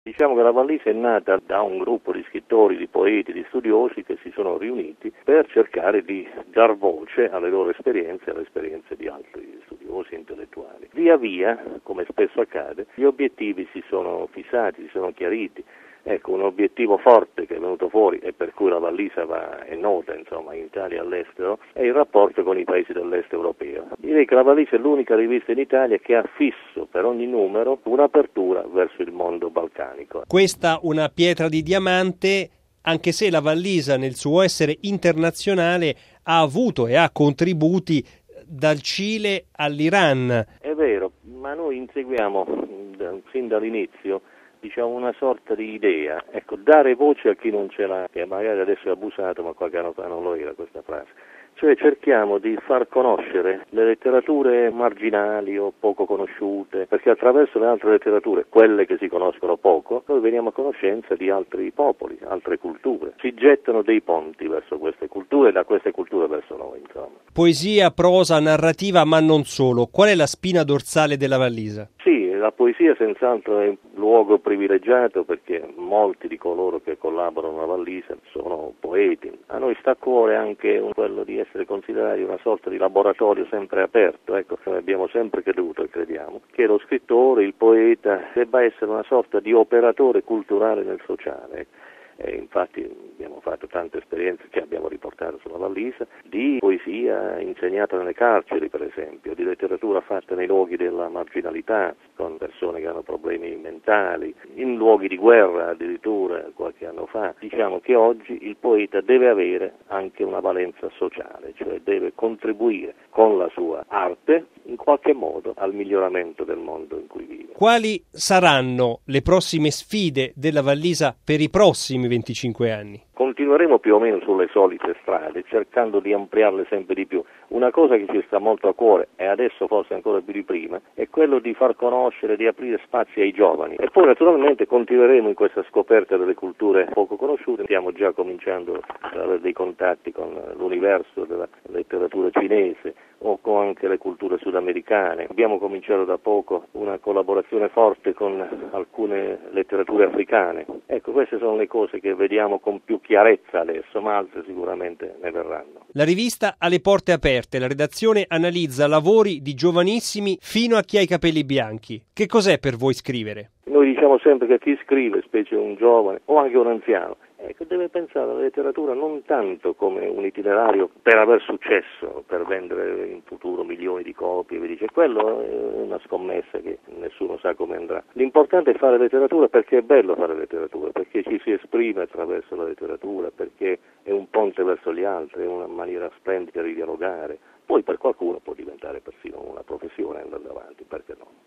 Diciamo che la Vallisa è nata da un gruppo di scrittori, di poeti, di studiosi che si sono riuniti per cercare di dar voce alle loro esperienze e alle esperienze di altri studiosi e intellettuali. Via via, come spesso accade, gli obiettivi si sono fissati, si sono chiariti. Ecco, un obiettivo forte che è venuto fuori e per cui la Vallisa è nota, insomma, in Italia e all'estero, è il rapporto con i paesi dell'est europeo. Direi che la Vallisa è l'unica rivista in Italia che ha fisso per ogni numero un'apertura verso il mondo balcanico. Questa una pietra di diamante, anche se la Vallisa nel suo essere internazionale ha avuto e ha contributi dal Cile all'Iran. È vero, ma noi inseguiamo sin dall'inizio una sorta di idea, ecco, dare voce a chi non ce l'ha, che magari adesso è abusato, ma qualche anno fa non lo era questa frase. Cioè cerchiamo di far conoscere le letterature marginali o poco conosciute, perché attraverso le altre letterature, quelle che si conoscono poco, noi veniamo a conoscenza di altri popoli, altre culture. Si gettano dei ponti verso queste culture e da queste culture verso noi, insomma. Poesia, prosa, narrativa, ma non solo. Qual è la spina dorsale della Vallisa? Sì, la poesia senz'altro è un luogo privilegiato perché molti di coloro che collaborano alla Vallisa sono poeti. A noi sta a cuore anche quello di essere considerati una sorta di laboratorio sempre aperto. Ecco, noi abbiamo sempre creduto e crediamo che lo scrittore, il poeta, debba essere una sorta di operatore culturale nel sociale. E infatti abbiamo fatto tante esperienze che abbiamo riportato sulla Vallisa, di poesia insegnata nelle carceri per esempio, di letteratura fatta nei luoghi della marginalità, con persone che hanno problemi mentali, in luoghi di guerra addirittura qualche anno fa. Diciamo che oggi il poeta deve avere anche una valenza sociale, cioè deve contribuire con la sua arte in qualche modo al miglioramento del mondo in cui vive. Quali saranno le prossime sfide della Vallisa per i prossimi 25 anni? Continueremo più o meno sulle solite strade, cercando di ampliarle sempre di più. Una cosa che ci sta molto a cuore, e adesso forse ancora più di prima, è quello di far conoscere, di aprire spazi ai giovani. E poi naturalmente continueremo in questa scoperta delle culture poco conosciute. Stiamo già cominciando ad avere dei contatti con l'universo della letteratura cinese o con anche le culture sudamericane. Abbiamo cominciato da poco una collaborazione forte con alcune letterature africane. Ecco, queste sono le cose che vediamo con più chiarezza adesso, ma altre sicuramente ne verranno. La rivista ha le porte aperte, la redazione analizza lavori di giovanissimi fino a chi ha i capelli bianchi. Che cos'è per voi scrivere? Noi diciamo sempre che chi scrive, specie un giovane o anche un anziano, deve pensare alla letteratura non tanto come un itinerario per aver successo, per vendere in futuro milioni di copie, quello è una scommessa che nessuno sa come andrà. L'importante è fare letteratura perché è bello fare letteratura, perché ci si esprime attraverso la letteratura, perché è un ponte verso gli altri, è una maniera splendida di dialogare. Poi per qualcuno può diventare persino una professione andando avanti, perché no?